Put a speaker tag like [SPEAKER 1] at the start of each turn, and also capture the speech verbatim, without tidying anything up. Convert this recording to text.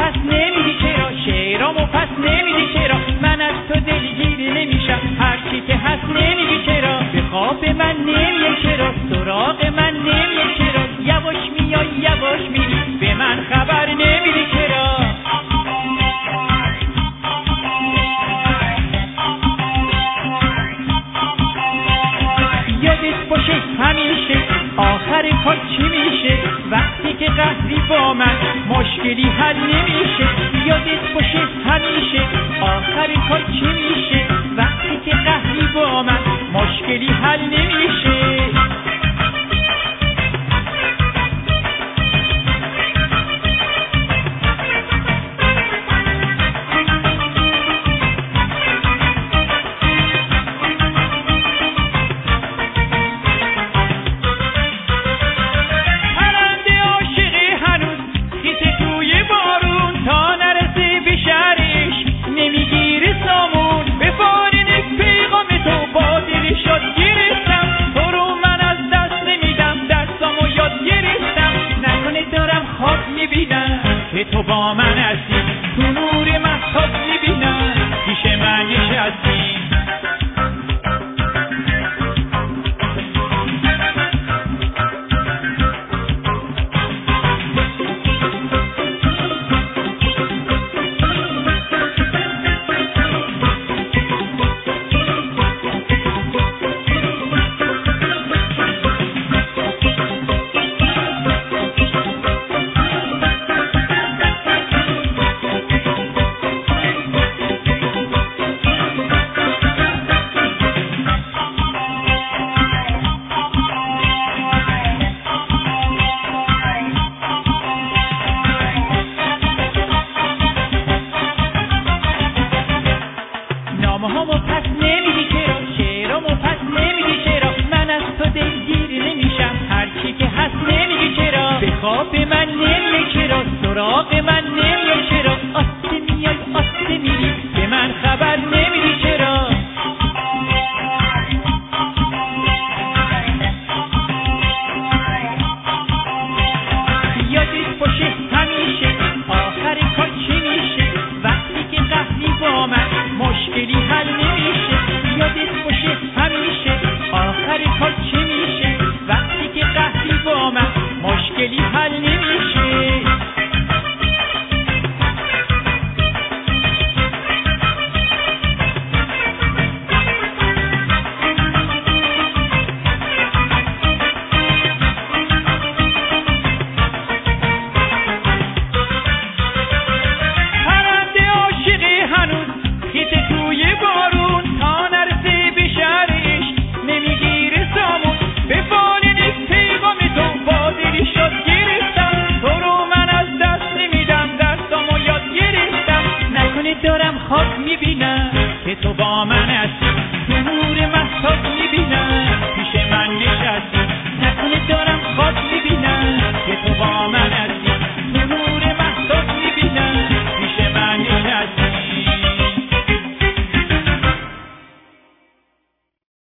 [SPEAKER 1] پس نمیدی چرا، شعرامو پس نمیدی چرا، من از تو دلگیر نمیشم، هر چی که هست نمیگی چرا، به خواب من نمیای چرا، سراغ من نمیای چرا، یواش میای یواش میری، به من خبر نمیدی چرا. یادت باشه همیشه آخر کار چی میشه، وقتی که قهری با من مشکلی حل نمیشه. یادت باشه همیشه آخر کار چی میشه، وقتی که قهری با من مشکلی حل نمیشه. تو با من هستی، تو نور مهتاب میبینم پیش من نشستی. نامه‌هامو پس نمیدی چرا، شعرامو پس نمیدی چرا، من از تو دلگیر نمیشم، هر چی که هست نمیگی چرا، به خواب من نمیای چرا، سراغ من نمیای چرا، آسته میای آسته میری، به من خبر نمیدی چرا. یادت باشه همیشه آخر کار چی میشه، وقتی که قهری با من مشکلی حل نمیشه. یادت باشه همیشه آخر کار چی میشه، وقتی که قهری با من مشکلی حل نمیشه. دارم خواب میبینم که تو با من هستی، تو نور مهتاب میبینم